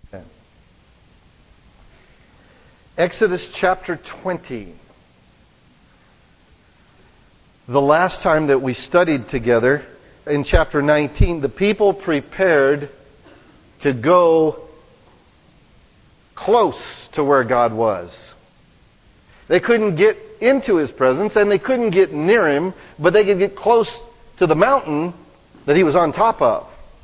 Exodus chapter 20. The last time that we studied together, in chapter 19, the people prepared to go close to where God was. They couldn't get into His presence and they couldn't get near Him, but they could get close to the mountain that He was on top of.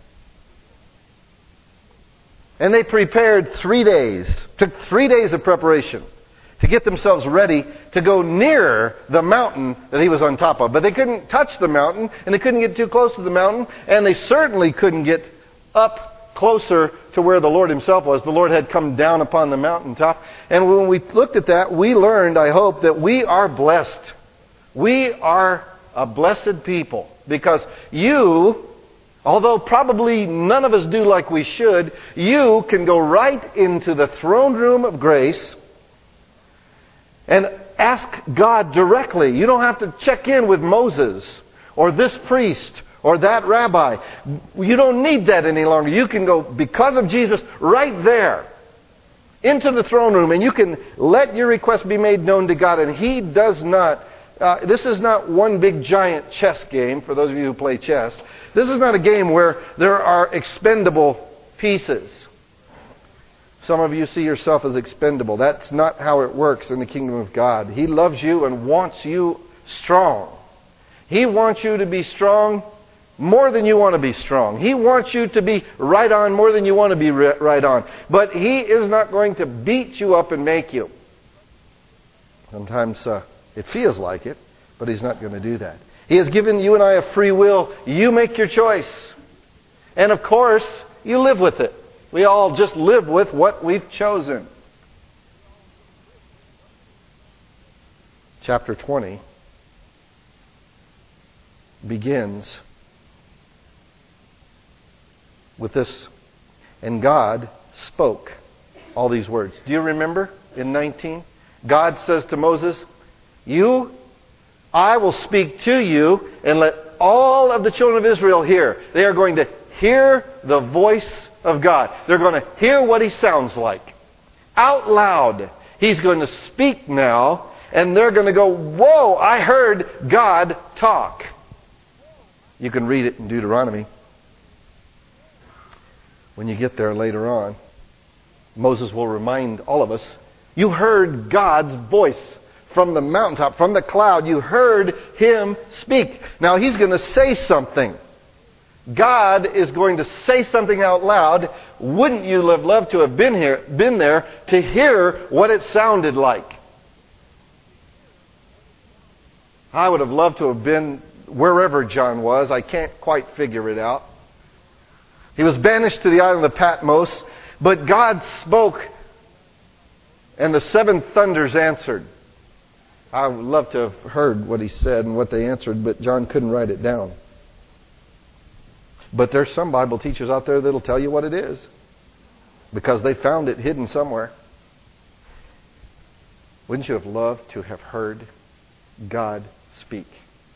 And they prepared 3 days. Took 3 days of preparation to get themselves ready to go near the mountain that He was on top of. But they couldn't touch the mountain, and they couldn't get too close to the mountain, and they certainly couldn't get up closer to where the Lord Himself was. The Lord had come down upon the mountaintop. And when we looked at that, we learned, I hope, that we are blessed. We are a blessed people. Because you, although probably none of us do like we should, you can go right into the throne room of grace and ask God directly. You don't have to check in with Moses or this priest or that rabbi. You don't need that any longer. You can go, because of Jesus, right there into the throne room, and you can let your request be made known to God. And He does not, this is not one big giant chess game, for those of you who play chess. This is not a game where there are expendable pieces. Some of you see yourself as expendable. That's not how it works in the kingdom of God. He loves you and wants you strong. He wants you to be strong more than you want to be strong. He wants you to be right on more than you want to be right on. But He is not going to beat you up and make you. Sometimes it feels like it, but He's not going to do that. He has given you and I a free will. You make your choice. And of course, you live with it. We all just live with what we've chosen. Chapter 20 begins with this. And God spoke all these words. Do you remember in 19? God says to Moses, I will speak to you and let all of the children of Israel hear. They are going to hear the voice of God. They're going to hear what He sounds like. Out loud. He's going to speak now, and they're going to go, whoa, I heard God talk. You can read it in Deuteronomy. When you get there later on, Moses will remind all of us, you heard God's voice from the mountaintop, from the cloud. You heard Him speak. Now He's going to say something. God is going to say something out loud. Wouldn't you have loved to have been there to hear what it sounded like? I would have loved to have been wherever John was. I can't quite figure it out. He was banished to the island of Patmos, but God spoke, and the 7 thunders answered. I would love to have heard what He said and what they answered, but John couldn't write it down. But there's some Bible teachers out there that'll tell you what it is, because they found it hidden somewhere. Wouldn't you have loved to have heard God speak?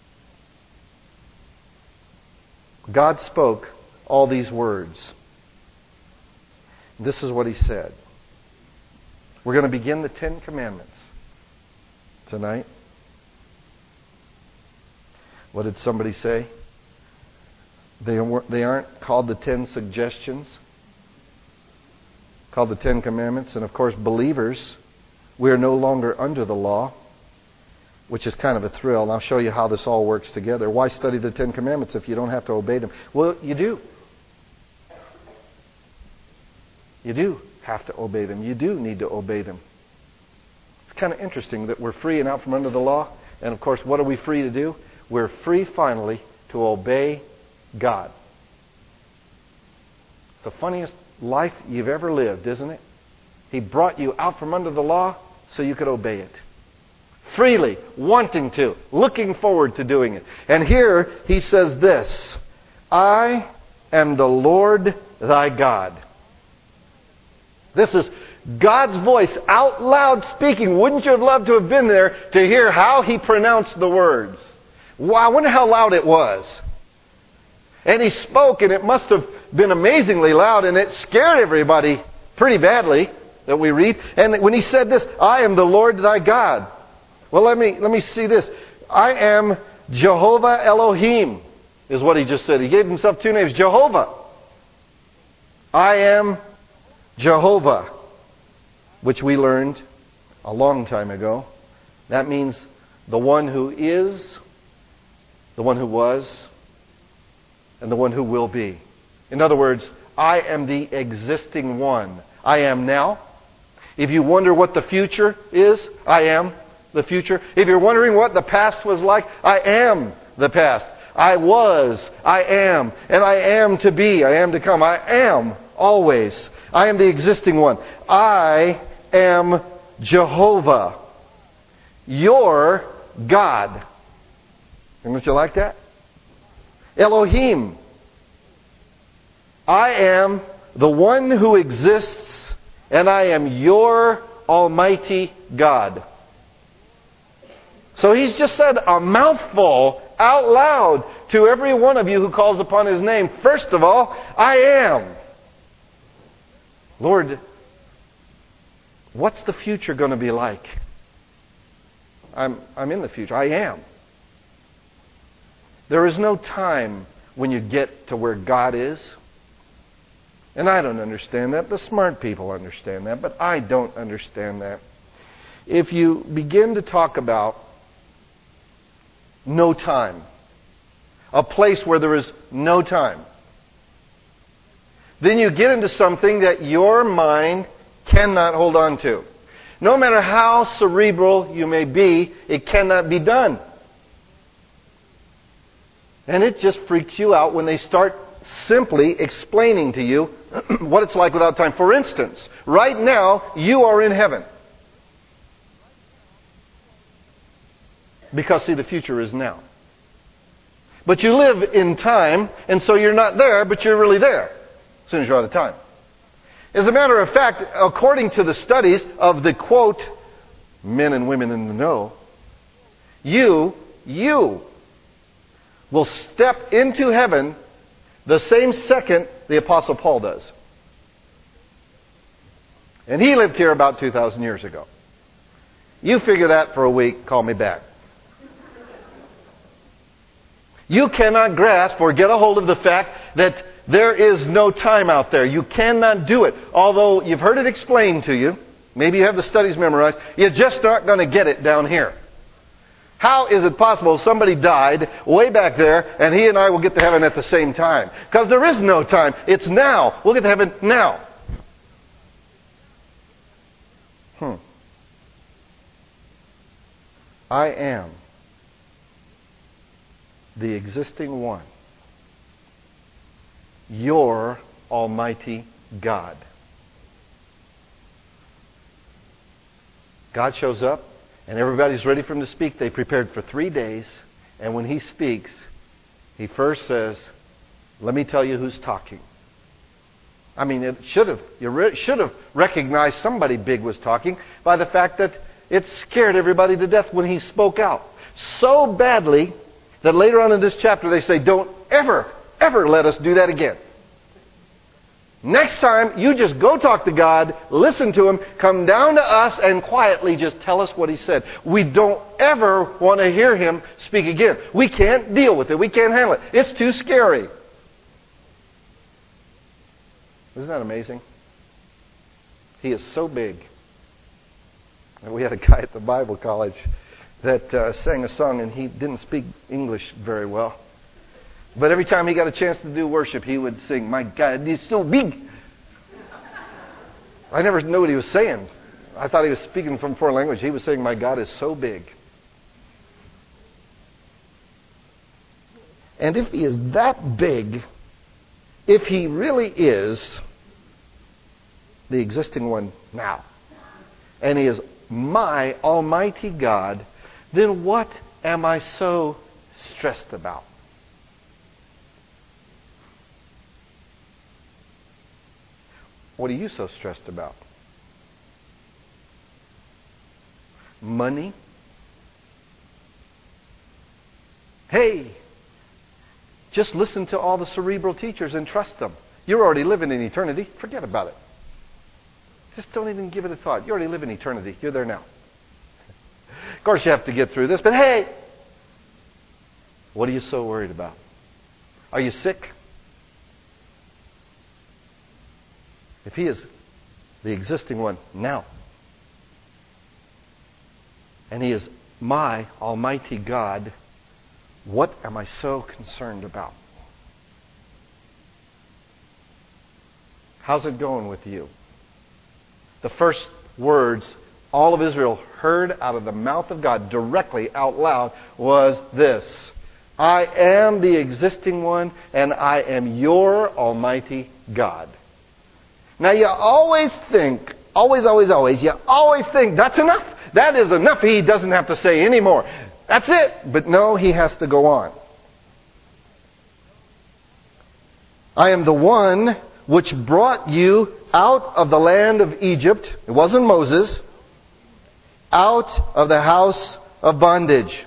God spoke all these words. This is what He said. We're going to begin the 10 Commandments tonight. What did somebody say? They aren't called the 10 suggestions, called the 10 Commandments. And of course, believers, we are no longer under the law, which is kind of a thrill. And I'll show you how this all works together. Why study the 10 Commandments if you don't have to obey them? Well, you do. You do have to obey them. You do need to obey them. It's kind of interesting that we're free and out from under the law. And of course, what are we free to do? We're free finally to obey God. The funniest life you've ever lived, isn't it? He brought you out from under the law so you could obey it. Freely, wanting to, looking forward to doing it. And here He says this, I am the Lord thy God. This is God's voice out loud speaking. Wouldn't you have loved to have been there to hear how He pronounced the words? Wow, I wonder how loud it was. And He spoke, and it must have been amazingly loud, and it scared everybody pretty badly that we read. And when he said this, I am the Lord thy God. Well, let me see this. I am Jehovah Elohim, is what he just said. He gave himself two names. Jehovah. I am Jehovah, which we learned a long time ago. That means the one who is, the one who was, and the one who will be. In other words, I am the existing one. I am now. If you wonder what the future is, I am the future. If you're wondering what the past was like, I am the past. I was, I am, and I am to be, I am to come. I am always. I am the existing one. I am Jehovah, your God. And don't you like that? Elohim. I am the one who exists, and I am your Almighty God. So he's just said a mouthful out loud to every one of you who calls upon his name. First of all, I am. Lord, what's the future going to be like? I'm in the future. I am. There is no time when you get to where God is. And I don't understand that. The smart people understand that, but I don't understand that. If you begin to talk about no time, a place where there is no time, then you get into something that your mind cannot hold on to. No matter how cerebral you may be, it cannot be done. And it just freaks you out when they start simply explaining to you what it's like without time. For instance, right now, you are in heaven. Because, see, the future is now. But you live in time, and so you're not there, but you're really there as soon as you're out of time. As a matter of fact, according to the studies of the, quote, men and women in the know, you will step into heaven the same second the Apostle Paul does. And he lived here about 2,000 years ago. You figure that for a week, call me back. You cannot grasp or get a hold of the fact that there is no time out there. You cannot do it. Although you've heard it explained to you, maybe you have the studies memorized, you're just not going to get it down here. How is it possible somebody died way back there and he and I will get to heaven at the same time? Because there is no time. It's now. We'll get to heaven now. I am the existing one, your Almighty God. God shows up, and everybody's ready for him to speak. They prepared for 3 days, and when he speaks, he first says, let me tell you who's talking. I mean, you should have recognized somebody big was talking by the fact that it scared everybody to death when he spoke out. So badly that later on in this chapter they say, don't ever let us do that again. Next time, you just go talk to God, listen to him, come down to us, and quietly just tell us what he said. We don't ever want to hear him speak again. We can't deal with it. We can't handle it. It's too scary. Isn't that amazing? He is so big. And we had a guy at the Bible college that sang a song, and he didn't speak English very well. But every time he got a chance to do worship, he would sing, my God, he's so big. I never knew what he was saying. I thought he was speaking from foreign language. He was saying, my God is so big. And if he is that big, if he really is the existing one now, and he is my Almighty God, then what am I so stressed about? What are you so stressed about? Money? Hey, just listen to all the cerebral teachers and trust them. You're already living in eternity. Forget about it. Just don't even give it a thought. You already live in eternity. You're there now. Of course, you have to get through this, but hey, what are you so worried about? Are you sick? If He is the existing one now, and He is my Almighty God, what am I so concerned about? How's it going with you? The first words all of Israel heard out of the mouth of God directly out loud was this: I am the existing one, and I am your Almighty God. Now you always think, you always think that's enough. That is enough. He doesn't have to say any more. That's it. But no, he has to go on. I am the one which brought you out of the land of Egypt. It wasn't Moses. Out of the house of bondage.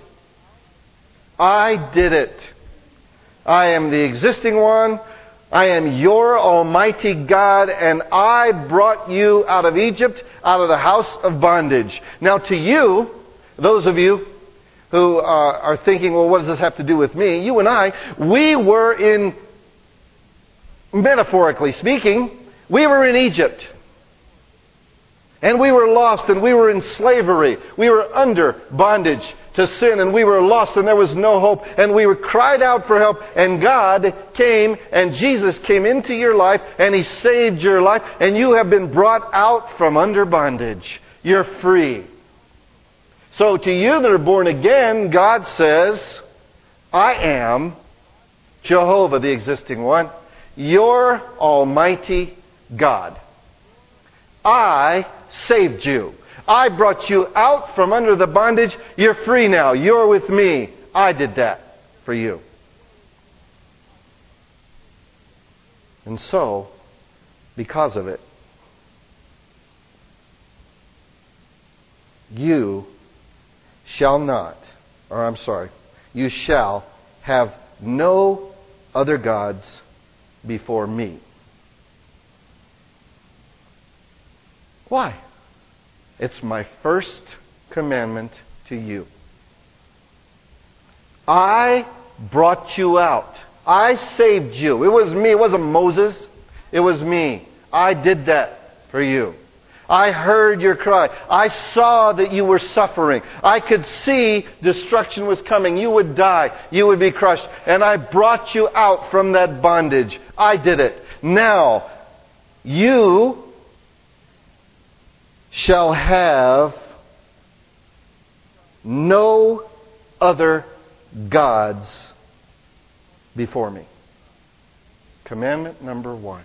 I did it. I am the existing one. I am your Almighty God, and I brought you out of Egypt, out of the house of bondage. Now to you, those of you who are thinking, well, what does this have to do with me? You and I, we were in, metaphorically speaking, we were in Egypt. And we were lost, and we were in slavery. We were under bondage to sin, and we were lost, and there was no hope. And we were cried out for help, and God came, and Jesus came into your life, and He saved your life, and you have been brought out from under bondage. You're free. So to you that are born again, God says, I am Jehovah, the existing one, your Almighty God. I saved you. I brought you out from under the bondage. You're free now. You're with me. I did that for you. And so, because of it, you shall have no other gods before me. Why? It's my first commandment to you. I brought you out. I saved you. It was me. It wasn't Moses. It was me. I did that for you. I heard your cry. I saw that you were suffering. I could see destruction was coming. You would die. You would be crushed. And I brought you out from that bondage. I did it. Now, you shall have no other gods before me. Commandment number 1.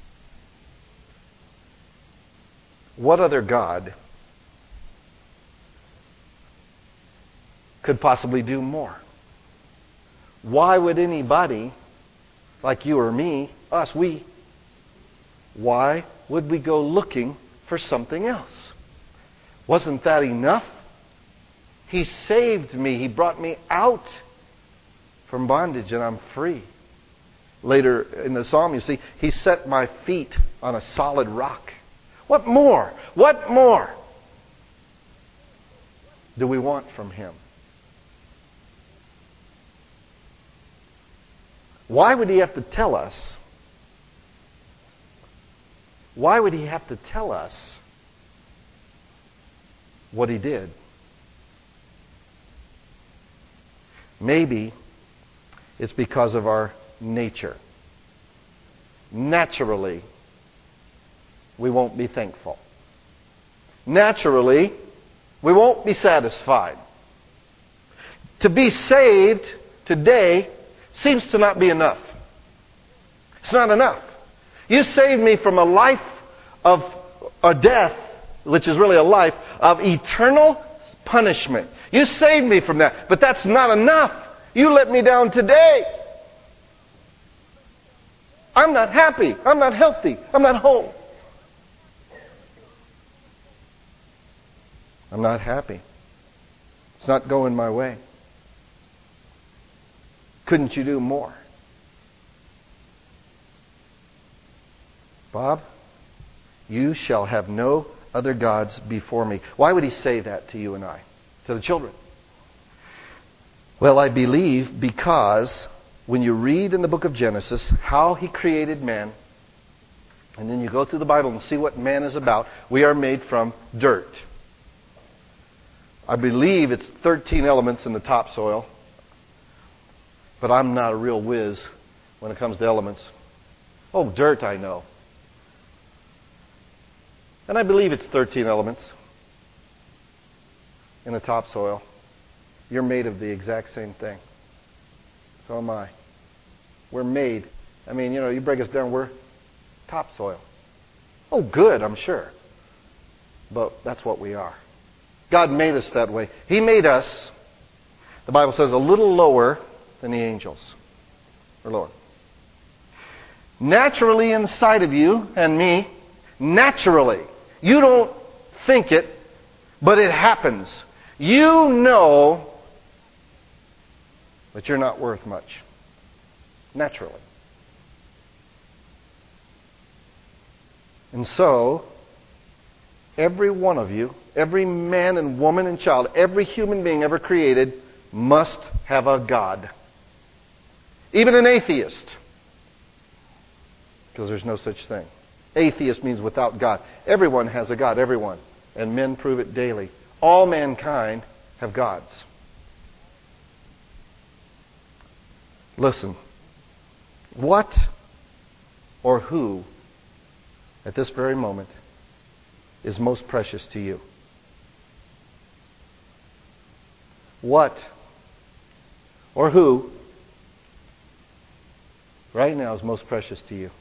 What other God could possibly do more? Why would anybody like you or me, why would we go looking for something else? Wasn't that enough? He saved me. He brought me out from bondage, and I'm free. Later in the psalm, you see, He set my feet on a solid rock. What more? What more do we want from Him? Why would He have to tell us? Why would He have to tell us what He did? Maybe it's because of our nature. Naturally, we won't be thankful. Naturally, we won't be satisfied. To be saved today seems to not be enough. It's not enough. You saved me from a life of a death, which is really a life of eternal punishment. You saved me from that, but that's not enough. You let me down today. I'm not happy. I'm not healthy. I'm not whole. I'm not happy. It's not going my way. Couldn't you do more? Bob, You shall have no other gods before me. Why would he say that to you and I? To the children? Well, I believe because when you read in the book of Genesis how he created man, and then you go through the Bible and see what man is about, we are made from dirt. I believe it's 13 elements in the topsoil, but I'm not a real whiz when it comes to elements. Oh, dirt I know. And I believe it's 13 elements in the topsoil. You're made of the exact same thing. So am I. We're made. I mean, you break us down, we're topsoil. Oh, good, I'm sure. But that's what we are. God made us that way. He made us, the Bible says, a little lower than the angels. Or lower. Naturally inside of you and me, naturally. You don't think it, but it happens. You know that you're not worth much. Naturally. And so, every one of you, every man and woman and child, every human being ever created must have a God. Even an atheist. Because there's no such thing. Atheist means without God. Everyone has a God, everyone. And men prove it daily. All mankind have gods. Listen. What or who at this very moment is most precious to you? What or who right now is most precious to you?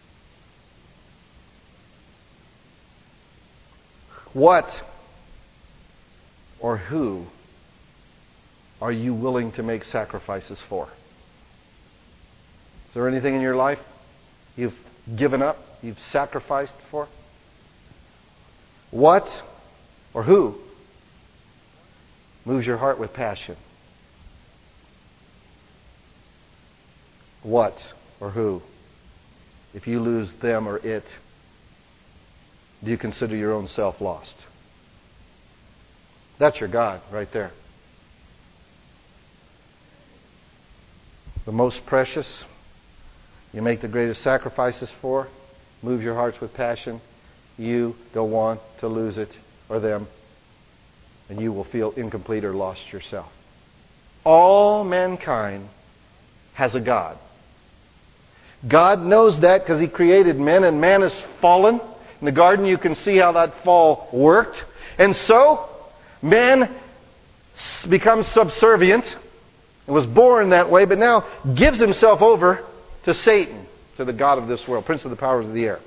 What or who are you willing to make sacrifices for? Is there anything in your life you've given up, you've sacrificed for? What or who moves your heart with passion? What or who, if you lose them or it, do you consider your own self lost? That's your God right there. The most precious, you make the greatest sacrifices for, move your hearts with passion. You don't want to lose it or them, and you will feel incomplete or lost yourself. All mankind has a God. God knows that because He created men, and man is fallen. In the garden, you can see how that fall worked. And so, man becomes subservient. It was born that way, but now gives himself over to Satan, to the god of this world, prince of the powers of the air.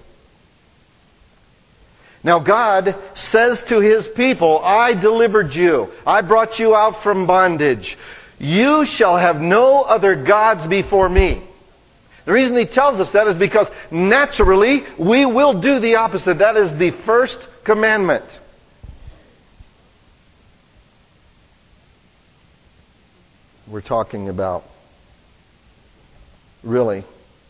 Now God says to His people, I delivered you. I brought you out from bondage. You shall have no other gods before me. The reason He tells us that is because naturally we will do the opposite. That is the first commandment. We're talking about really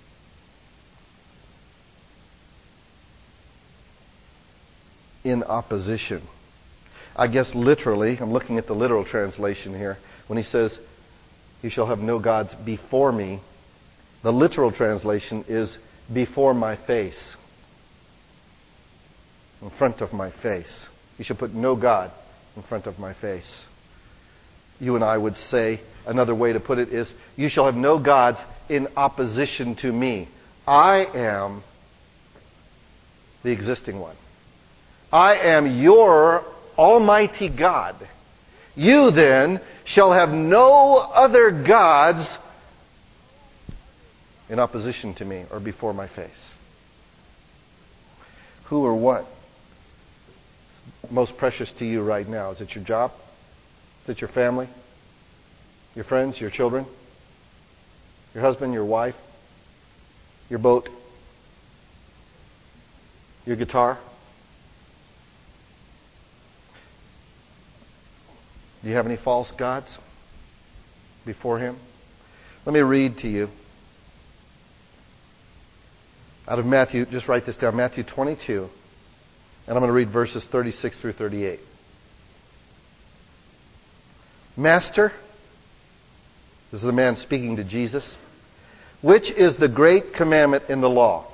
in opposition. I guess literally, I'm looking at the literal translation here, when He says, you shall have no gods before me, the literal translation is before my face. In front of my face. You shall put no God in front of my face. You and I would say, another way to put it is, you shall have no gods in opposition to me. I am the existing one. I am your Almighty God. You then shall have no other gods in opposition to me or before my face. Who or what is most precious to you right now? Is it your job? Is it your family? Your friends? Your children? Your husband? Your wife? Your boat? Your guitar? Do you have any false gods before Him? Let me read to you out of Matthew, just write this down, Matthew 22, And I'm going to read verses 36 through 38. Master, this is a man speaking to Jesus, which is the great commandment in the law?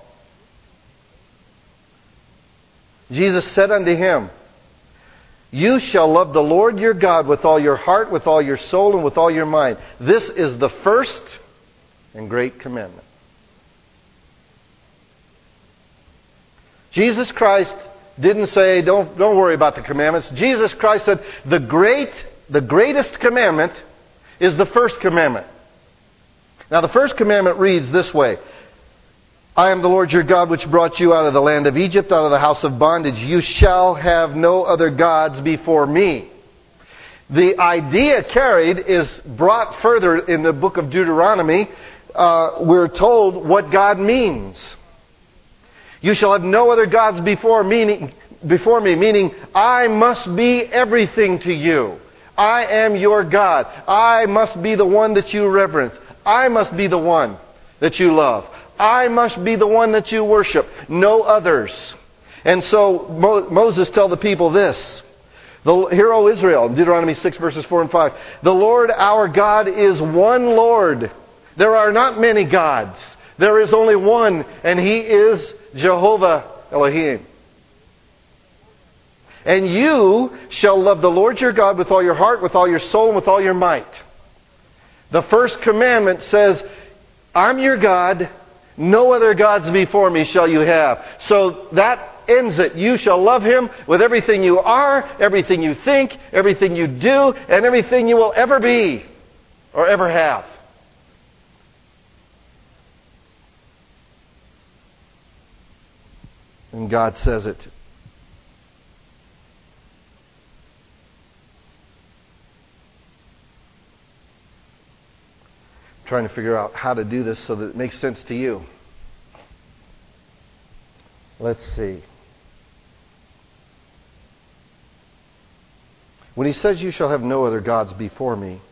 Jesus said unto him, You shall love the Lord your God with all your heart, with all your soul, and with all your mind. This is the first and great commandment. Jesus Christ didn't say, don't worry about the commandments. Jesus Christ said, the greatest commandment is the first commandment. Now the first commandment reads this way. I am the Lord your God which brought you out of the land of Egypt, out of the house of bondage. You shall have no other gods before me. The idea carried is brought further in the book of Deuteronomy. We're told what God means. You shall have no other gods before me, meaning I must be everything to you. I am your God. I must be the one that you reverence. I must be the one that you love. I must be the one that you worship. No others. And so Moses told the people this. Hear, O Israel, Deuteronomy 6 verses 4 and 5. The Lord our God is one Lord. There are not many gods. There is only one, and He is Jehovah Elohim. And you shall love the Lord your God with all your heart, with all your soul, and with all your might. The first commandment says, I'm your God. No other gods before me shall you have. So that ends it. You shall love Him with everything you are, everything you think, everything you do, and everything you will ever be or ever have. And God says it. Trying to figure out how to do this so that it makes sense to you. Let's see. When He says, you shall have no other gods before me,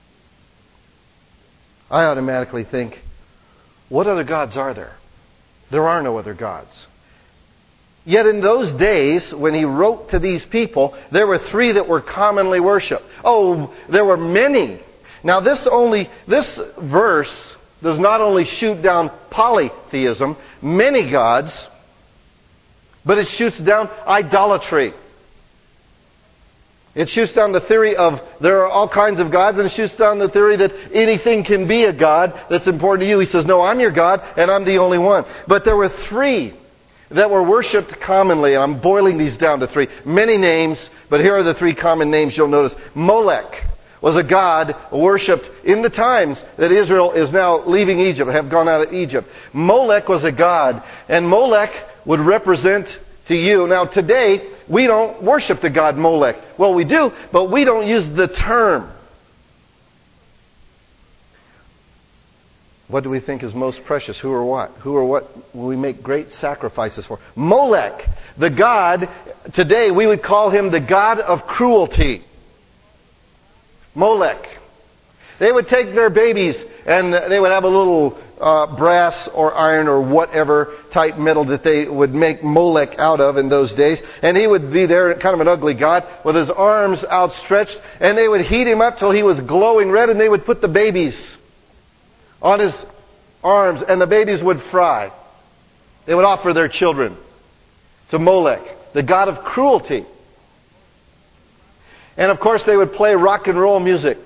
I automatically think, what other gods are there? There are no other gods. Yet in those days, when He wrote to these people, there were three that were commonly worshipped. Oh, there were many. Now this verse does not only shoot down polytheism, many gods, but it shoots down idolatry. It shoots down the theory of there are all kinds of gods, and it shoots down the theory that anything can be a god that's important to you. He says, no, I'm your God, and I'm the only one. But there were three that were worshipped commonly. I'm boiling these down to three. Many names, but here are the three common names you'll notice. Molech was a god worshipped in the times that Israel is now leaving Egypt, have gone out of Egypt. Molech was a god, and Molech would represent to you. Now today, we don't worship the god Molech. Well, we do, but we don't use the term. What do we think is most precious? Who or what? Who or what will we make great sacrifices for? Molech, the god, today we would call him the god of cruelty. Molech. They would take their babies and they would have a little brass or iron or whatever type metal that they would make Molech out of in those days. And he would be there, kind of an ugly god, with his arms outstretched. And they would heat him up till he was glowing red, and they would put the babies on his arms, and the babies would fry. They would offer their children to Molech, the god of cruelty. And of course they would play rock and roll music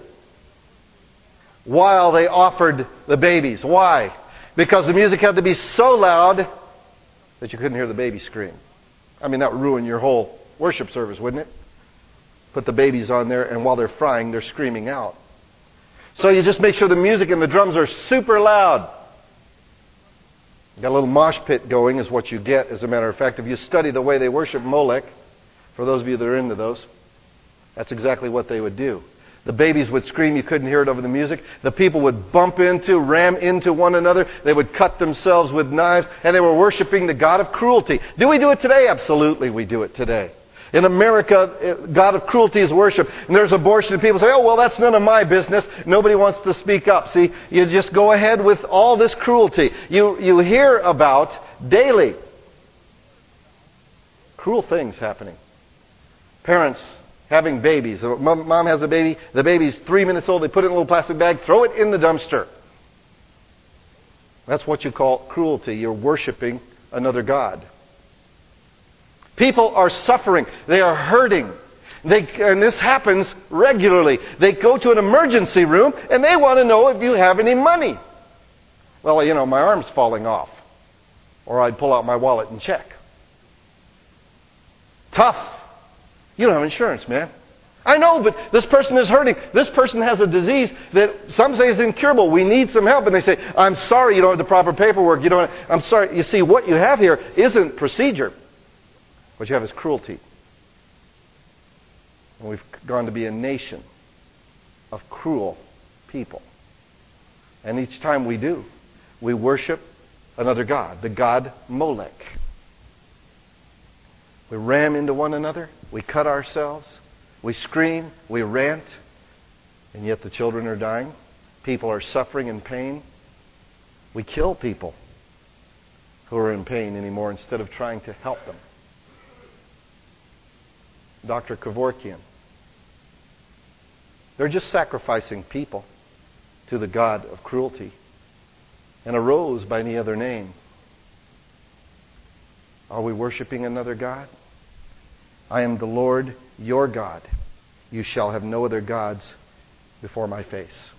while they offered the babies. Why? Because the music had to be so loud that you couldn't hear the baby scream. I mean, that would ruin your whole worship service, wouldn't it? Put the babies on there, and while they're frying, they're screaming out. So you just make sure the music and the drums are super loud. You got a little mosh pit going is what you get, as a matter of fact. If you study the way they worship Molech, for those of you that are into those, that's exactly what they would do. The babies would scream, you couldn't hear it over the music. The people would ram into one another. They would cut themselves with knives, and they were worshiping the god of cruelty. Do we do it today? Absolutely, we do it today. In America, god of cruelty is worshipped. And there's abortion, and people say, oh, well, that's none of my business. Nobody wants to speak up. See, you just go ahead with all this cruelty. You hear about daily cruel things happening. Parents having babies. Mom has a baby. The baby's 3 minutes old. They put it in a little plastic bag, throw it in the dumpster. That's what you call cruelty. You're worshiping another god. People are suffering. They are hurting. And this happens regularly. They go to an emergency room and they want to know if you have any money. Well, you know, my arm's falling off. Or I'd pull out my wallet and check. Tough. You don't have insurance, man. I know, but this person is hurting. This person has a disease that some say is incurable. We need some help. And they say, I'm sorry you don't have the proper paperwork. I'm sorry. You see, what you have here isn't procedure. What you have is cruelty. And we've gone to be a nation of cruel people. And each time we do, we worship another god, the god Molech. We ram into one another. We cut ourselves. We scream. We rant. And yet the children are dying. People are suffering in pain. We kill people who are in pain anymore instead of trying to help them. Dr. Kevorkian. They're just sacrificing people to the god of cruelty. And a rose by any other name. Are we worshiping another god? I am the Lord your God. You shall have no other gods before my face.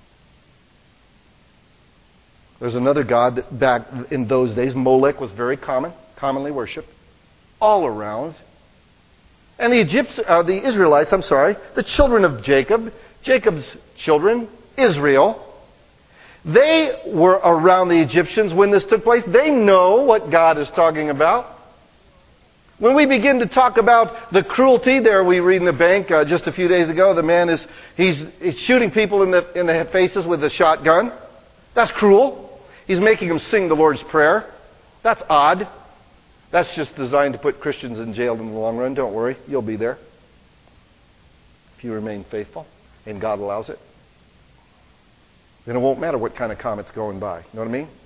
There's another god that back in those days, Molech was very commonly worshipped, all around. And the Israelites, the children of Jacob, Jacob's children, Israel, they were around the Egyptians when this took place. They know what God is talking about. When we begin to talk about the cruelty, there we read in the bank just a few days ago, the man he's shooting people in the faces with a shotgun. That's cruel. He's making them sing the Lord's Prayer. That's odd. That's just designed to put Christians in jail in the long run. Don't worry, you'll be there if you remain faithful and God allows it. Then it won't matter what kind of comet's going by. You know what I mean?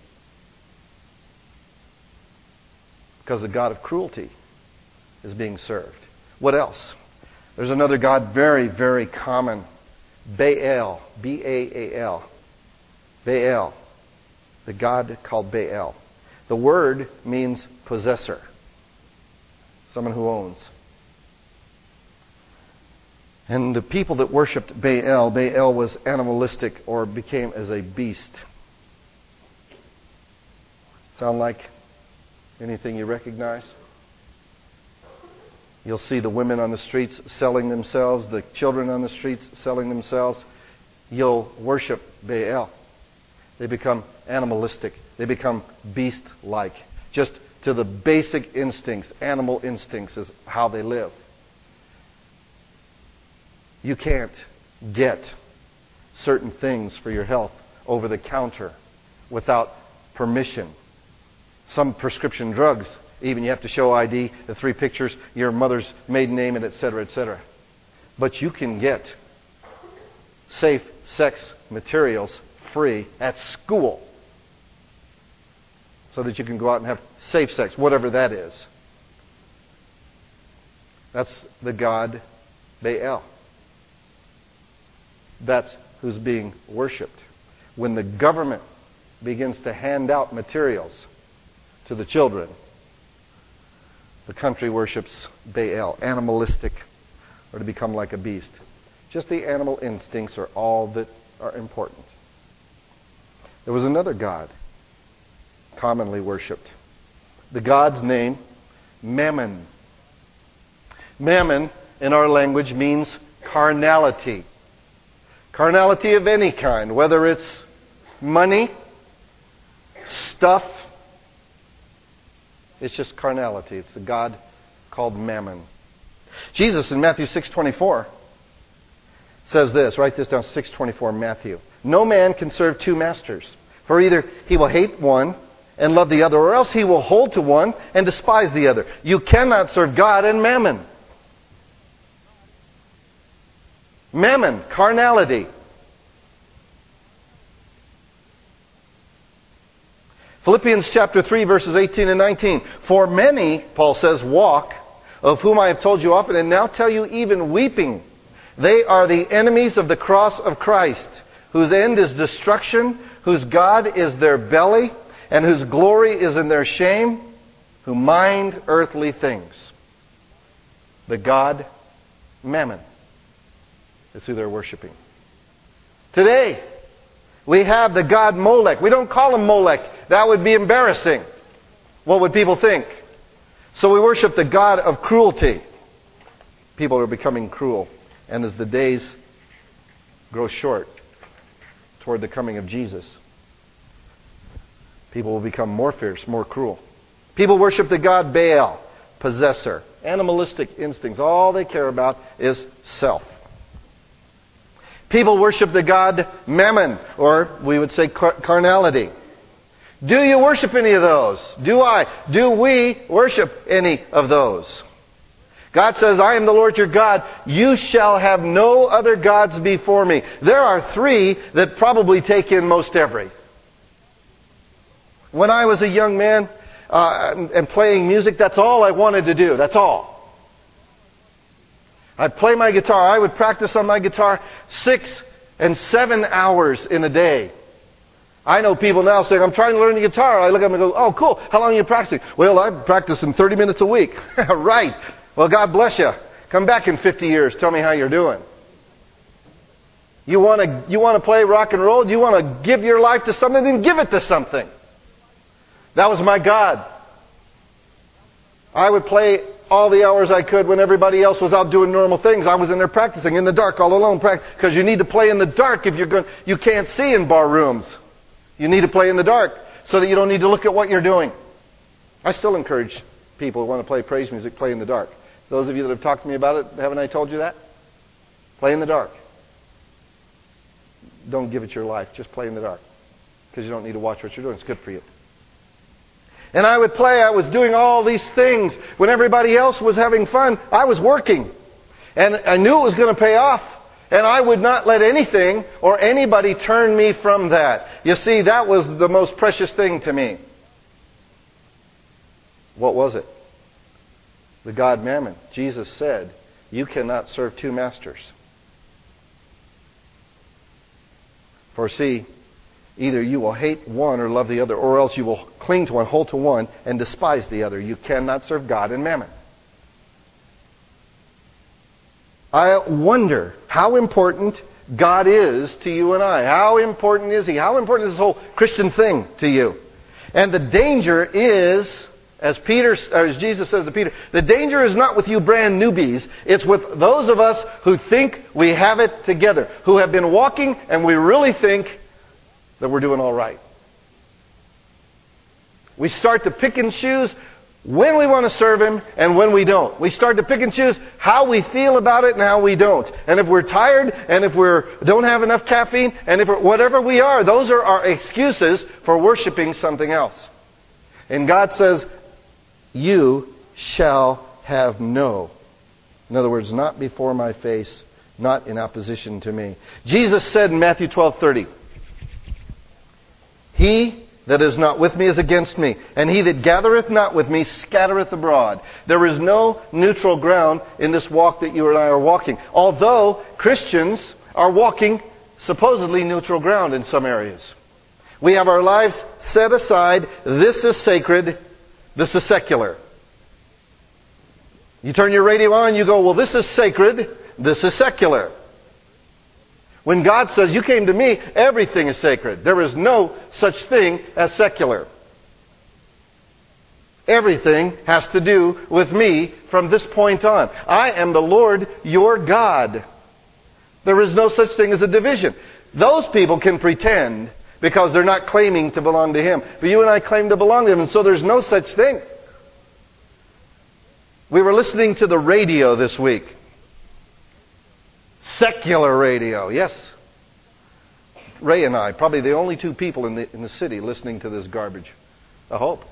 Because the god of cruelty is being served. What else? There's another god very, very common. Baal. B-A-A-L. Baal. The god called Baal. The word means possessor. Someone who owns. And the people that worshipped Baal was animalistic or became as a beast. Sound like anything you recognize? You'll see the women on the streets selling themselves, the children on the streets selling themselves. You'll worship Baal. They become animalistic. They become beast-like. Just to the basic instincts, animal instincts is how they live. You can't get certain things for your health over the counter without permission. Some prescription drugs, even you have to show ID, the 3 pictures, your mother's maiden name, and etc., etc. But you can get safe sex materials free at school so that you can go out and have safe sex, whatever that is. That's the god Baal. That's who's being worshipped. When the government begins to hand out materials to the children, the country worships Baal, animalistic, or to become like a beast. Just the animal instincts are all that are important. There was another god commonly worshipped. The god's name, Mammon. Mammon, in our language, means carnality. Carnality of any kind, whether it's money, stuff. It's just carnality. It's the god called Mammon. Jesus in Matthew 6:24 says this. Write this down, 6:24 Matthew. No man can serve 2 masters. For either he will hate one and love the other, or else he will hold to one and despise the other. You cannot serve God and Mammon. Mammon, carnality. Philippians chapter 3, verses 18 and 19. For many, Paul says, walk of whom I have told you often, and now tell you even weeping. They are the enemies of the cross of Christ, whose end is destruction, whose God is their belly, and whose glory is in their shame, who mind earthly things. The god Mammon is who they're worshiping. Today, we have the god Molech. We don't call him Molech. That would be embarrassing. What would people think? So we worship the god of cruelty. People are becoming cruel. And as the days grow short toward the coming of Jesus, people will become more fierce, more cruel. People worship the god Baal, possessor, animalistic instincts. All they care about is self. People worship the god Mammon, or we would say carnality. Do you worship any of those? Do I? Do we worship any of those? God says, I am the Lord your God. You shall have no other gods before me. There are three that probably take in most every. When I was a young man and playing music, that's all I wanted to do. That's all. I'd play my guitar. I would practice on my guitar 6 and 7 hours in a day. I know people now saying, I'm trying to learn the guitar. I look at them and go, oh, cool. How long are you practicing? Well, I'm practicing 30 minutes a week. Right. Well, God bless you. Come back in 50 years. Tell me how you're doing. You want to play rock and roll? You want to give your life to something? Then give it to something. That was my God. I would play all the hours I could when everybody else was out doing normal things. I was in there practicing in the dark all alone, because you need to play in the dark if you can't see in bar rooms. You need to play in the dark so that you don't need to look at what you're doing. I still encourage people who want to play praise music, play in the dark. Those of you that have talked to me about it, haven't I told you that? Play in the dark. Don't give it your life. Just play in the dark. Because you don't need to watch what you're doing. It's good for you. And I would play. I was doing all these things. When everybody else was having fun, I was working. And I knew it was going to pay off. And I would not let anything or anybody turn me from that. You see, that was the most precious thing to me. What was it? The god Mammon. Jesus said, you cannot serve two masters. For see, either you will hate one or love the other, or else you will cling to one, hold to one, and despise the other. You cannot serve God and Mammon. I wonder how important God is to you and I. How important is He? How important is this whole Christian thing to you? And the danger is, as Jesus says to Peter, the danger is not with you brand newbies. It's with those of us who think we have it together, who have been walking and we really think that we're doing all right. We start to pick and choose when we want to serve Him and when we don't. We start to pick and choose how we feel about it and how we don't. And if we're tired, and if we don't have enough caffeine, and if whatever we are, those are our excuses for worshiping something else. And God says, you shall have no. In other words, not before my face, not in opposition to me. Jesus said in Matthew 12:30, he that is not with me is against me, and he that gathereth not with me scattereth abroad. There is no neutral ground in this walk that you and I are walking. Although Christians are walking supposedly neutral ground in some areas. We have our lives set aside. This is sacred. This is secular. You turn your radio on, you go, well, this is sacred. This is secular. When God says, you came to me, everything is sacred. There is no such thing as secular. Everything has to do with me from this point on. I am the Lord your God. There is no such thing as a division. Those people can pretend because they're not claiming to belong to Him. But you and I claim to belong to Him, and so there's no such thing. We were listening to the radio this week. Secular radio, yes. Ray and I, probably the only two people in the city listening to this garbage. I hope.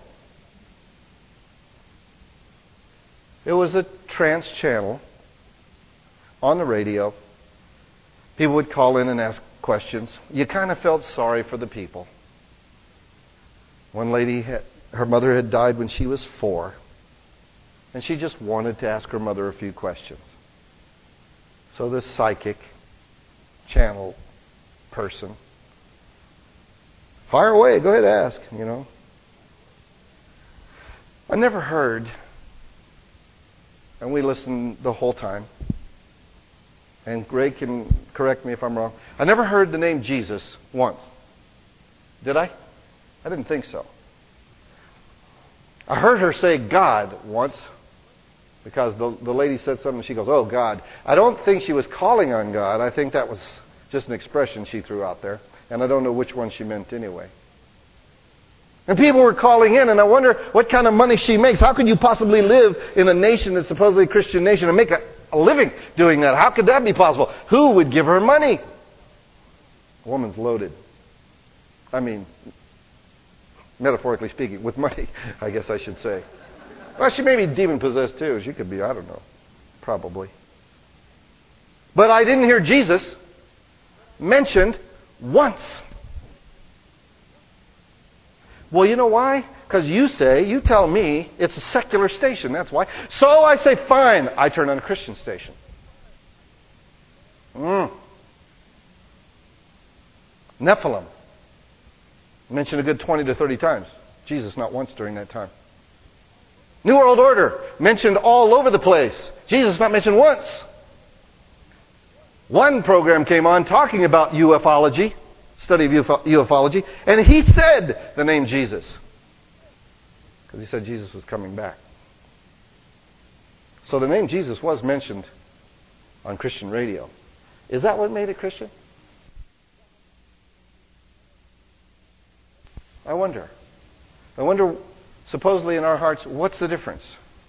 It was a trance channel on the radio. People would call in and ask questions. You kind of felt sorry for the people. One lady, her mother had died when she was 4. And she just wanted to ask her mother a few questions. So this psychic channel person, fire away, go ahead, ask, I never heard, and we listened the whole time, and Greg can correct me if I'm wrong, I never heard the name Jesus once. Did I? I didn't think so. I heard her say God once, because the lady said something, she goes, oh, God. I don't think she was calling on God. I think that was just an expression she threw out there. And I don't know which one she meant anyway. And people were calling in, and I wonder what kind of money she makes. How could you possibly live in a nation that's supposedly a Christian nation and make a living doing that? How could that be possible? Who would give her money? A woman's loaded. I mean, metaphorically speaking, with money, I guess I should say. Well, she may be demon-possessed too. She could be, I don't know. Probably. But I didn't hear Jesus mentioned once. Well, you know why? Because you tell me it's a secular station. That's why. So I say, fine. I turn on a Christian station. Nephilim. Mentioned a good 20 to 30 times. Jesus not once during that time. New World Order. Mentioned all over the place. Jesus not mentioned once. One program came on talking about ufology, study of ufology, and he said the name Jesus. Because he said Jesus was coming back. So the name Jesus was mentioned on Christian radio. Is that what made it Christian? I wonder, supposedly in our hearts, what's the difference?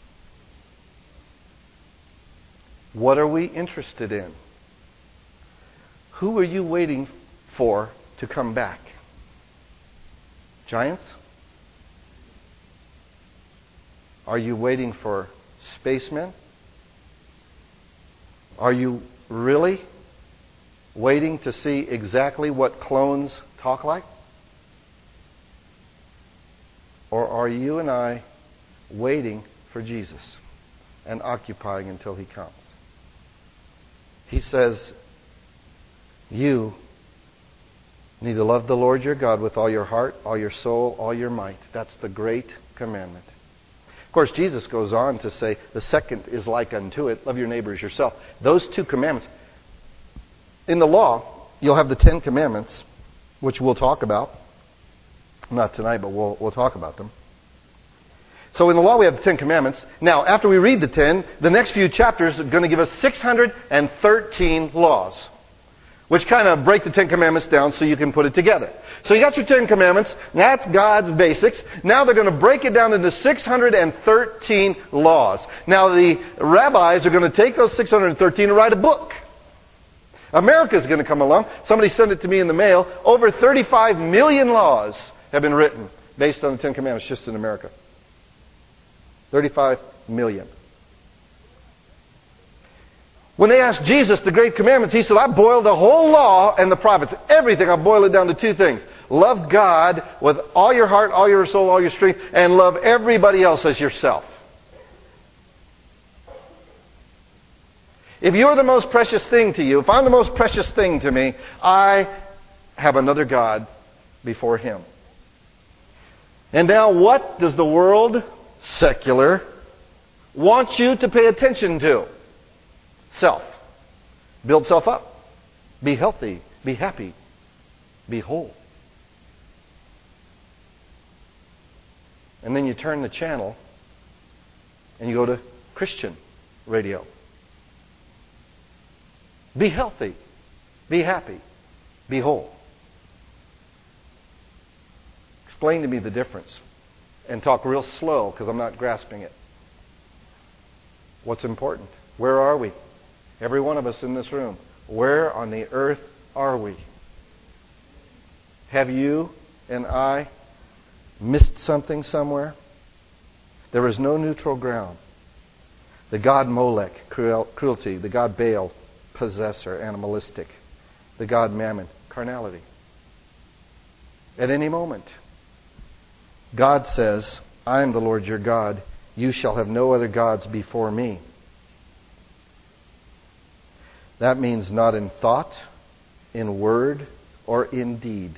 What are we interested in? Who are you waiting for to come back? Giants? Are you waiting for spacemen? Are you really waiting to see exactly what clones talk like? Or are you and I waiting for Jesus and occupying until He comes? He says, you need to love the Lord your God with all your heart, all your soul, all your might. That's the great commandment. Of course, Jesus goes on to say, the second is like unto it, love your neighbor as yourself. Those two commandments. In the law, you'll have the 10 commandments, which we'll talk about. Not tonight, but we'll talk about them. So in the law we have the 10 commandments. Now, after we read the 10, the next few chapters are going to give us 613 laws, which kind of break the 10 commandments down so you can put it together. So you got your 10 commandments. That's God's basics. Now they're going to break it down into 613 laws. Now the rabbis are going to take those 613 and write a book. America's going to come along. Somebody sent it to me in the mail. Over 35 million laws have been written based on the 10 commandments just in America. 35 million. When they asked Jesus the great commandments, He said, I boiled the whole law and the prophets. Everything, I boil it down to 2 things. Love God with all your heart, all your soul, all your strength, and love everybody else as yourself. If you're the most precious thing to you, if I'm the most precious thing to me, I have another God before Him. And now what does the world, secular, want you to pay attention to? Self. Build self up. Be healthy. Be happy. Be whole. And then you turn the channel and you go to Christian radio. Be healthy. Be happy. Be whole. Explain to me the difference. And talk real slow because I'm not grasping it. What's important? Where are we? Every one of us in this room. Where on the earth are we? Have you and I missed something somewhere? There is no neutral ground. The god Molech, cruelty. The god Baal, possessor, animalistic. The god Mammon, carnality. At any moment, God says, I am the Lord your God. You shall have no other gods before me. That means not in thought, in word, or in deed.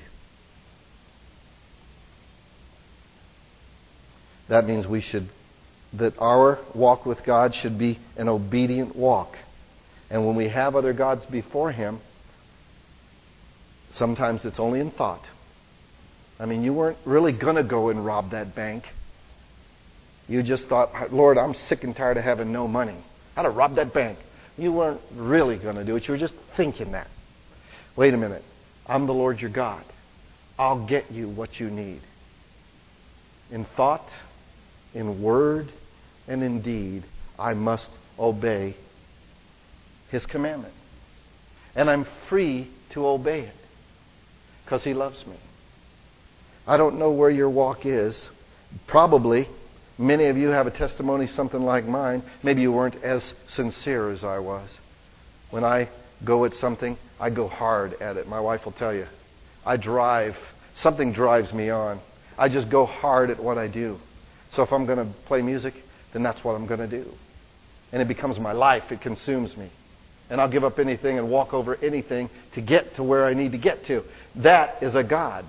That means that our walk with God should be an obedient walk. And when we have other gods before Him, sometimes it's only in thought. I mean, you weren't really going to go and rob that bank. You just thought, Lord, I'm sick and tired of having no money. How to rob that bank. You weren't really going to do it. You were just thinking that. Wait a minute. I'm the Lord your God. I'll get you what you need. In thought, in word, and in deed, I must obey His commandment. And I'm free to obey it because He loves me. I don't know where your walk is. Probably many of you have a testimony something like mine. Maybe you weren't as sincere as I was. When I go at something, I go hard at it. My wife will tell you. Something drives me on. I just go hard at what I do. So if I'm going to play music, then that's what I'm going to do. And it becomes my life. It consumes me. And I'll give up anything and walk over anything to get to where I need to get to. That is a God.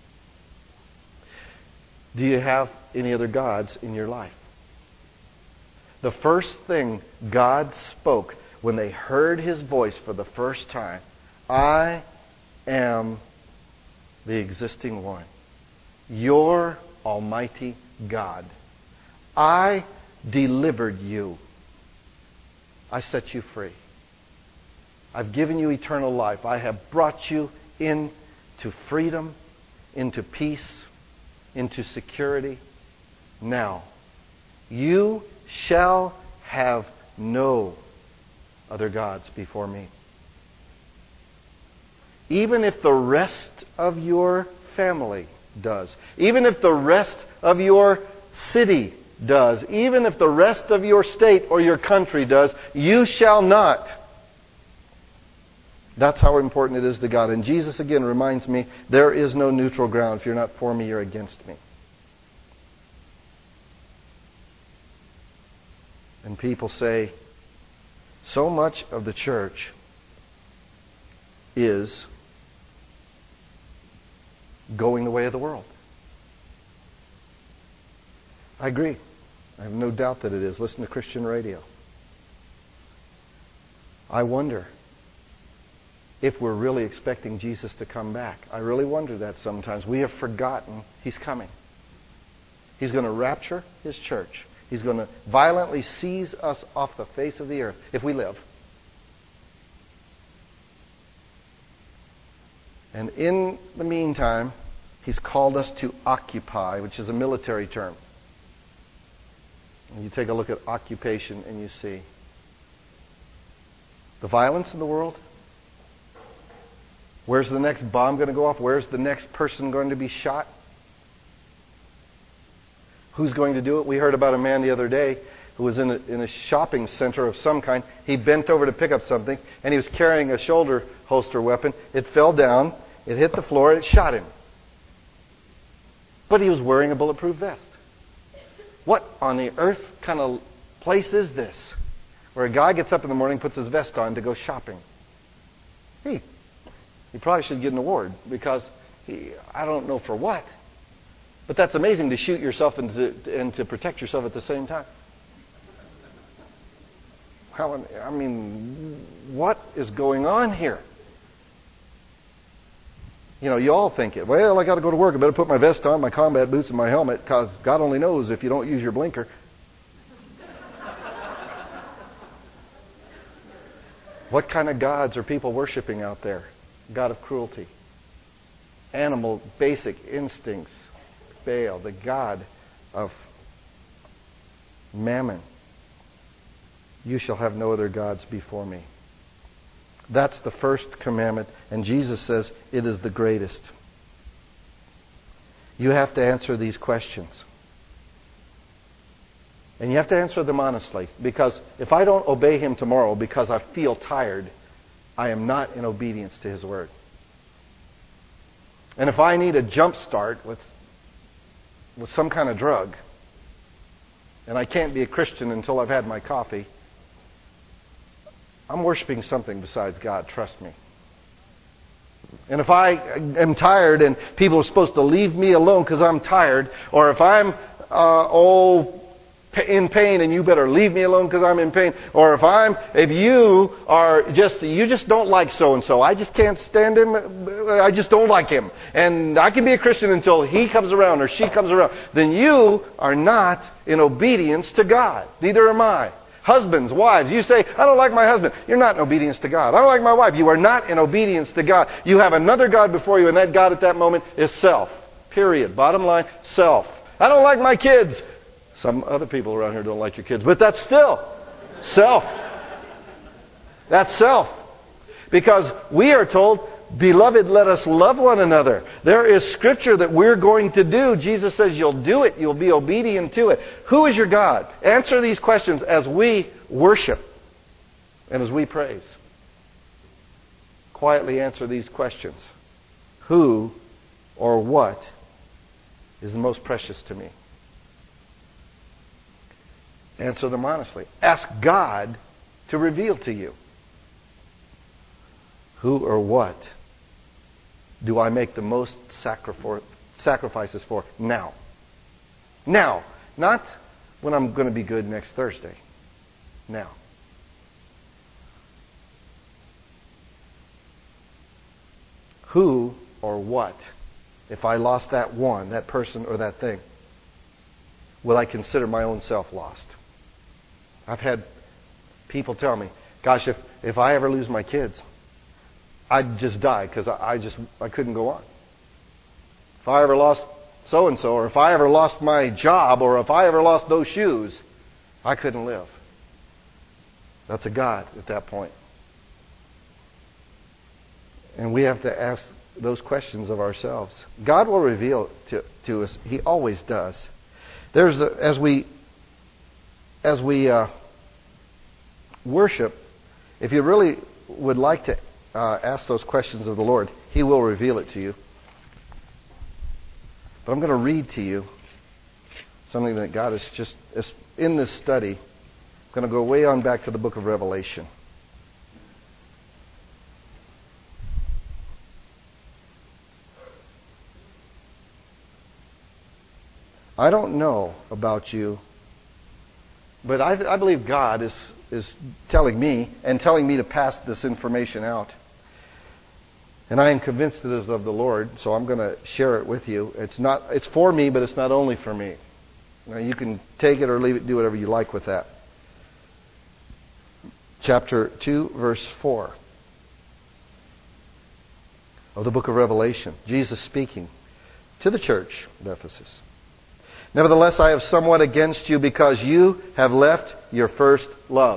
Do you have any other gods in your life? The first thing God spoke when they heard His voice for the first time, I am the existing one, your Almighty God. I delivered you. I set you free. I've given you eternal life. I have brought you into freedom, into peace, into security. Now, you shall have no other gods before me. Even if the rest of your family does, even if the rest of your city does, even if the rest of your state or your country does, you shall not. That's how important it is to God. And Jesus again reminds me, there is no neutral ground. If you're not for me, you're against me. And people say, so much of the church is going the way of the world. I agree. I have no doubt that it is. Listen to Christian radio. I wonder if we're really expecting Jesus to come back. I really wonder that sometimes. We have forgotten He's coming. He's going to rapture His church. He's going to violently seize us off the face of the earth if we live. And in the meantime, He's called us to occupy, which is a military term. And you take a look at occupation and you see the violence in the world. Where's the next bomb going to go off? Where's the next person going to be shot? Who's going to do it? We heard about a man the other day who was in a shopping center of some kind. He bent over to pick up something, and he was carrying a shoulder holster weapon. It fell down, it hit the floor, and it shot him. But he was wearing a bulletproof vest. What on the earth kind of place is this? Where a guy gets up in the morning, puts his vest on to go shopping. He probably should get an award because I don't know for what. But that's amazing to shoot yourself and to protect yourself at the same time. I mean, what is going on here? You know, you all think it. Well, I got to go to work. I better put my vest on, my combat boots, and my helmet because God only knows if you don't use your blinker. What kind of gods are people worshiping out there? God of cruelty. Animal basic instincts. Baal, the god of mammon. You shall have no other gods before me. That's the first commandment, and Jesus says it is the greatest. You have to answer these questions. And you have to answer them honestly, because if I don't obey Him tomorrow because I feel tired, I am not in obedience to His word. And if I need a jump start with some kind of drug, and I can't be a Christian until I've had my coffee, I'm worshiping something besides God, trust me. And if I am tired and people are supposed to leave me alone because I'm tired, or if I'm in pain and you better leave me alone because I'm in pain, or if you just don't like so and so, I just can't stand him, I just don't like him, and I can be a Christian until he comes around or she comes around, then you are not in obedience to God. Neither am I. Husbands, wives, you say, I don't like my husband. You're not in obedience to God. I don't like my wife. You are not in obedience to God. You have another God before you, and that God at that moment is self. Period. Bottom line, self. I don't like my kids. Some other people around here don't like your kids, but that's still self. That's self. Because we are told, beloved, let us love one another. There is scripture that we're going to do. Jesus says you'll do it. You'll be obedient to it. Who is your God? Answer these questions as we worship and as we praise. Quietly answer these questions. Who or what is the most precious to me? Answer them honestly. Ask God to reveal to you. Who or what do I make the most sacrifices for now? Now. Not when I'm going to be good next Thursday. Now. Who or what, if I lost that one, that person or that thing, will I consider my own self lost? I've had people tell me, gosh, if I ever lose my kids, I'd just die because I couldn't go on. If I ever lost so-and-so, or if I ever lost my job, or if I ever lost those shoes, I couldn't live. That's a God at that point. And we have to ask those questions of ourselves. God will reveal to us. He always does. As we worship, if you really would like to ask those questions of the Lord, He will reveal it to you. But I'm going to read to you something that God is just in this study. I'm going to go way on back to the book of Revelation. I don't know about you, but I believe God is telling me to pass this information out. And I am convinced it is of the Lord, so I'm going to share it with you. It's for me, but it's not only for me. Now, you can take it or leave it, do whatever you like with that. Chapter 2, verse 4 of the book of Revelation. Jesus speaking to the church of Ephesus. Nevertheless, I have somewhat against you because you have left your first love.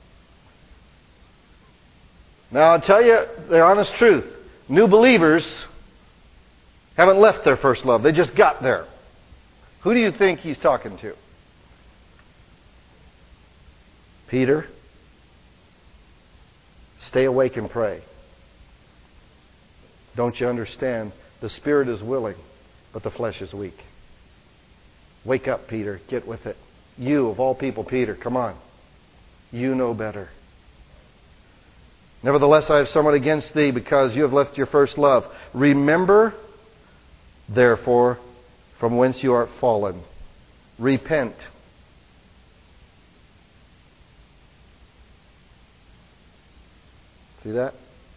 Now, I'll tell you the honest truth. New believers haven't left their first love. They just got there. Who do you think he's talking to? Peter, stay awake and pray. Don't you understand? The spirit is willing, but the flesh is weak. Wake up, Peter. Get with it. You, of all people, Peter, come on. You know better. Nevertheless, I have somewhat against thee because you have left your first love. Remember, therefore, from whence you art fallen. Repent. See that?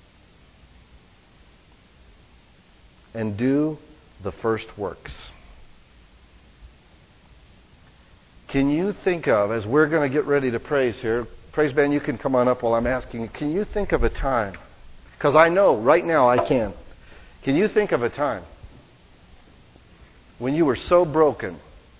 And do the first works. Can you think of, as we're going to get ready to praise here, praise band, you can come on up while I'm asking, can you think of a time, because I know right now I can you think of a time when you were so broken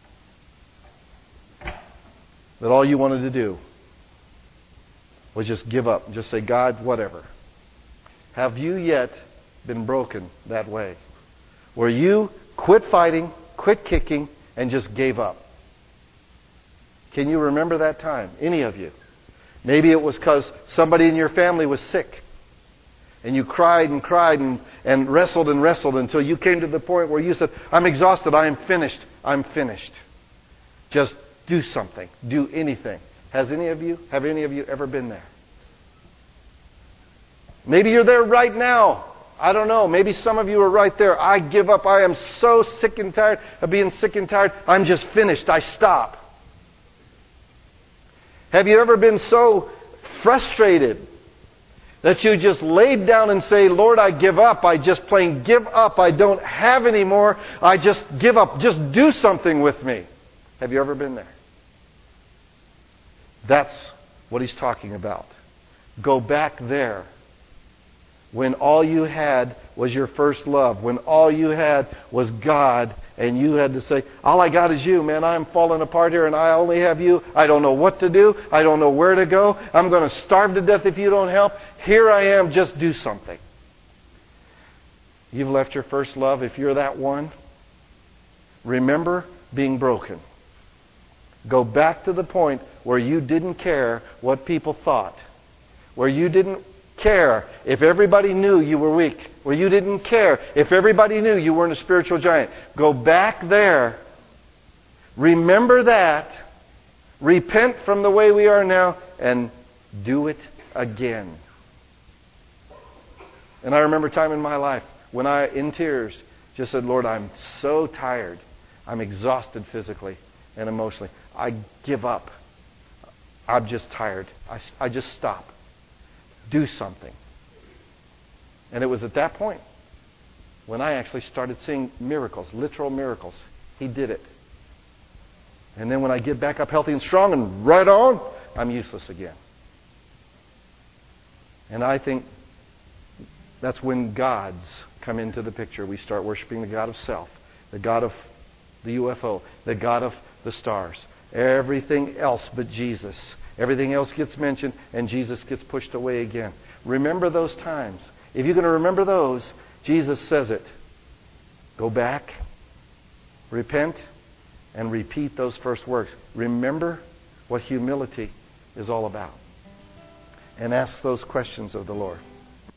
that all you wanted to do was just give up and just say, God, whatever? Have you yet been broken that way? Where you quit fighting, quit kicking, and just gave up? Can you remember that time? Any of you? Maybe it was because somebody in your family was sick. And you cried and cried and wrestled until you came to the point where you said, I'm exhausted, I am finished, I'm finished. Just do something. Do anything. Have any of you ever been there? Maybe you're there right now. I don't know. Maybe some of you are right there. I give up. I am so sick and tired of being sick and tired. I'm just finished. I stop. Have you ever been so frustrated that you just laid down and say, Lord, I give up. I just plain give up. I don't have any more. I just give up. Just do something with me. Have you ever been there? That's what he's talking about. Go back there. When all you had was your first love. When all you had was God. And you had to say, all I got is you, man. I'm falling apart here and I only have you. I don't know what to do. I don't know where to go. I'm going to starve to death if you don't help. Here I am. Just do something. You've left your first love. If you're that one, remember being broken. Go back to the point where you didn't care what people thought. Where you didn't care if everybody knew you were weak. Where you didn't care if everybody knew you weren't a spiritual giant. Go back there. Remember that. Repent from the way we are now and do it again. And I remember a time in my life when I, in tears, just said, Lord, I'm so tired. I'm exhausted physically and emotionally. I give up. I'm just tired. I just stop. Do something. And it was at that point when I actually started seeing miracles, literal miracles. He did it. And then when I get back up healthy and strong and right on, I'm useless again. And I think that's when gods come into the picture. We start worshiping the God of self, the God of the UFO, the God of the stars. Everything else but Jesus. Everything else gets mentioned and Jesus gets pushed away again. Remember those times. If you're going to remember those, Jesus says it. Go back, repent, and repeat those first works. Remember what humility is all about. And ask those questions of the Lord.